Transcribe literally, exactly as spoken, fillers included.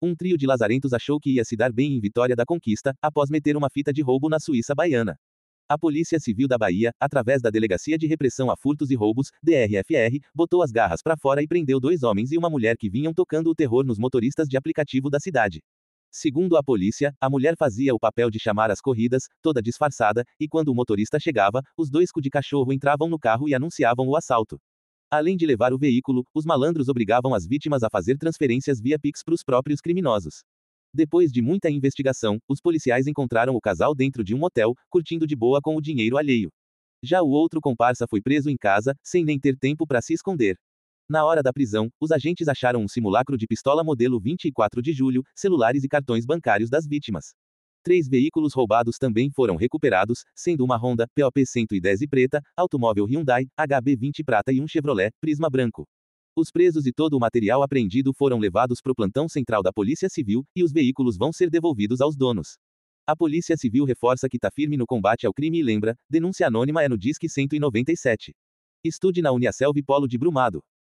Um trio de lazarentos achou que ia se dar bem em Vitória da Conquista, após meter uma fita de roubo na Suíça baiana. A Polícia Civil da Bahia, através da Delegacia de Repressão a Furtos e Roubos, D R F R, botou as garras para fora e prendeu dois homens e uma mulher que vinham tocando o terror nos motoristas de aplicativo da cidade. Segundo a polícia, a mulher fazia o papel de chamar as corridas, toda disfarçada, e quando o motorista chegava, os dois cu de cachorro entravam no carro e anunciavam o assalto. Além de levar o veículo, os malandros obrigavam as vítimas a fazer transferências via Pix para os próprios criminosos. Depois de muita investigação, os policiais encontraram o casal dentro de um motel, curtindo de boa com o dinheiro alheio. Já o outro comparsa foi preso em casa, sem nem ter tempo para se esconder. Na hora da prisão, os agentes acharam um simulacro de pistola modelo vinte e quatro de julho, celulares e cartões bancários das vítimas. Três veículos roubados também foram recuperados, sendo uma Honda P O P cento e dez e preta, automóvel Hyundai H B vinte prata e um Chevrolet Prisma branco. Os presos e todo o material apreendido foram levados para o plantão central da Polícia Civil, e os veículos vão ser devolvidos aos donos. A Polícia Civil reforça que está firme no combate ao crime e lembra, denúncia anônima é no Disque cento e noventa e sete. Estude na Uniaselv Polo de Brumado.